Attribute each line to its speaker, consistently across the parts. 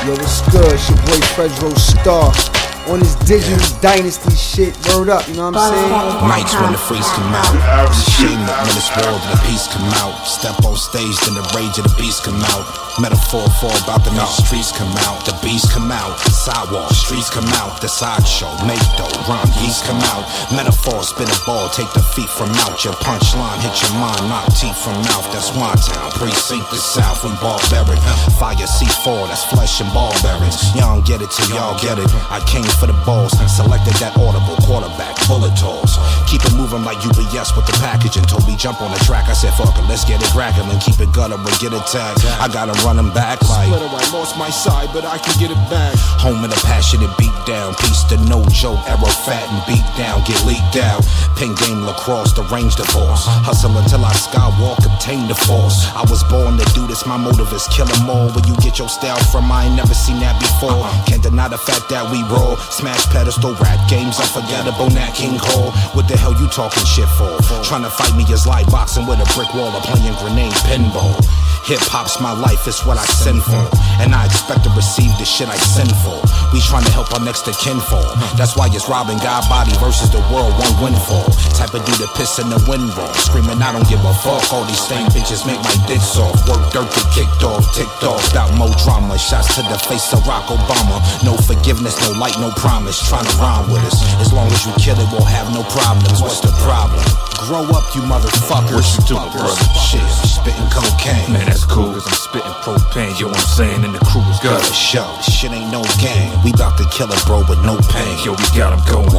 Speaker 1: Yo, it's good. It's your boy Fredro Starr. On this digital dynasty shit, word up, you know what I'm saying?
Speaker 2: Nights when the freaks come out. It's a shame that when it's world and the peace come out. Step on stage, then the rage of the beast come out. Metaphor for about to make the streets come out. The beast come out, sidewalk, streets come out. The sideshow, make dough, rhyme, yeast come out. Metaphor, spin a ball, take the feet from out. Your punchline hit your mind, knock teeth from mouth. That's my town, precinct the south, we barbaric. Fire C4, that's flesh and barbarics. Y'all don't get it till y'all get it. I came for the balls, selected that audible quarterback, bullet toss. Keep it moving like UBS with the package and told me jump on the track. I said fuck it, let's get it crackin' and keep it gutter but get it tagged. I gotta run him back like I lost my side but I can get it back. Home in a passionate beat down, piece to no joke, arrow fat and beat down, get leaked out. Pin game lacrosse, the range divorce. Hustle until I skywalk, obtain the force. I was born to do this, my motive is kill 'em all. Where you get your style from, I ain't never seen that before. Can't deny the fact that we raw. Smash pedestal, rap games, unforgettable, Nat King Cole. What the hell you talking shit for? Trying to fight me is like boxing with a brick wall or playing grenade pinball. Hip-hop's my life, it's what I send for. And I expect to receive the shit I send for. We trying to help our next to kinfolk. That's why it's Robin God Body versus the world, one windfall. Type of dude that piss in the wind roll. Screaming, I don't give a fuck. All these same bitches make my dick soft. Work dirt get kicked off, ticked off. Without more drama. Shots to the face of Barack Obama. No forgiveness, no light, no promise. Trying to rhyme with us. As long as you kill it, we'll have no problems. What's the problem? Grow up, you motherfuckers.
Speaker 3: What you doing, brother?
Speaker 2: Shit, I'm spitting cocaine.
Speaker 3: Man, that's cool, cause I'm spitting propane. You know what I'm saying? And the crew is good.
Speaker 2: Got a show, this shit ain't no game. We bout to kill it, bro, with no pain.
Speaker 3: Yo, we got him going.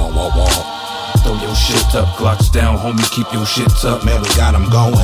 Speaker 3: Throw your shit up, Glocks down, homie, keep your shit up.
Speaker 2: Man, we got him going.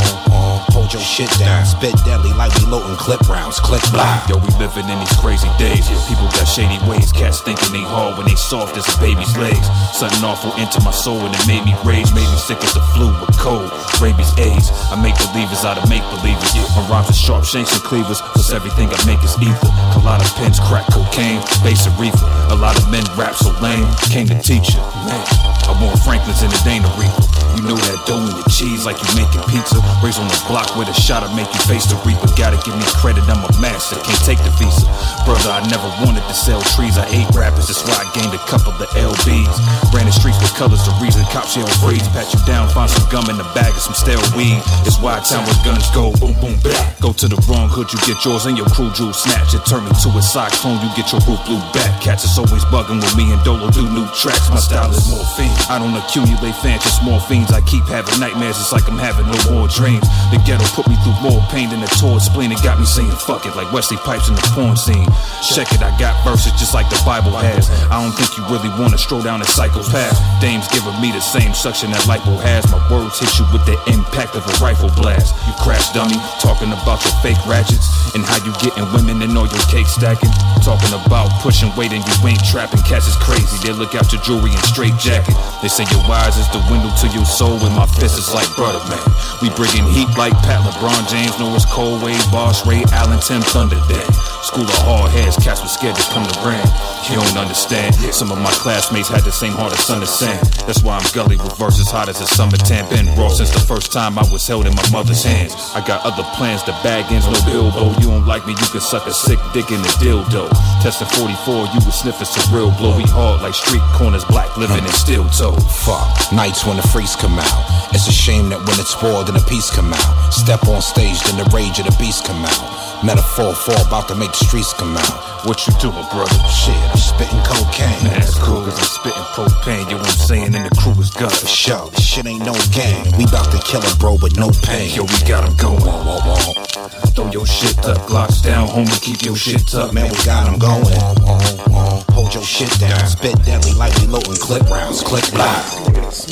Speaker 2: Hold your shit down, spit deadly like we loading clip rounds, click block.
Speaker 3: Yo, we living in these crazy days. People got shady ways, cats thinking they hard when they soft as a baby's legs. Something awful into my soul and it made me rage. Made me sick as the flu with cold, rabies, AIDS. I make believers out of make believers. My rhymes are sharp shanks and cleavers, plus everything I make is ether. Colada pins, crack cocaine, bass and reefer. A lot of men rap so lame, came to teach you. Man, I want Franklin's and it ain't a reaper. You know that dough and the cheese like you making pizza. Raised on the block with a shot to make you face the reaper. Gotta give me credit, I'm a master, can't take the visa. Brother, I never wanted to sell trees, I ate rappers, that's why I gained a couple of LBs. Ran the streets with colors, the reason cops yell freeze. Pat you down, find some gum in the bag of some stale weed. It's why town where guns go, boom, boom, back. Go to the wrong hood, you get yours and your crew jewel snatch. It turn me to a cyclone, you get your root blue back. Cats is always bugging with me and Dolo do new tracks. My style is morphine, I don't accumulate fans, just more fiends. I keep having nightmares, it's like I'm having no more dreams. The ghetto put me through more pain than a torn spleen. It got me saying fuck it like Wesley Pipes in the porn scene. Check it, I got verses just like the Bible has. I don't think you really wanna stroll down a psycho's path. Dames giving me the same suction that lipo has. My words hit you with the impact of a rifle blast. You crash dummy, talking about your fake ratchets and how you getting women and all your cake stacking. Talking about pushing weight and you ain't trapping. Cats is crazy, they look out your jewelry and straight jacket. They say your wires is the window to your soul and my fist is like brother man. We bringing heat like Pat, LeBron James, Norris Cole, Wade, Boss, Ray Allen, Tim Thunder Day. School of hard heads, cats were scared to come to ring. You don't understand, some of my classmates had the same heart as Son of Sam. That's why I'm gully with verses hot as a summer tan. Been raw since the first time I was held in my mother's hands. I got other plans, the bag ends, no Bilbo. You don't like me, you can suck a sick dick in the dildo. Testing 44, you was sniffing some real blow. We hard like street corners, black living in steel toe.
Speaker 2: Fuck, nights when the freaks come out. It's a shame that when it's war, then the peace come out. Step on stage, then the rage of the beast come out. Metaphor for about to make the streets come out.
Speaker 3: What you doing, brother?
Speaker 2: Shit, I'm spitting cocaine.
Speaker 3: Man, that's cool, cause I'm spitting propane. You know what I'm saying? And the crew is good.
Speaker 2: For sure, this shit ain't no game. We bout to kill it, bro, with no pain.
Speaker 3: Yo, we got him going. Throw your shit up, Glocks down, homie, keep your shit up.
Speaker 2: Man, we got him going. Hold your shit down, spit deadly like we loading clip rounds, click block.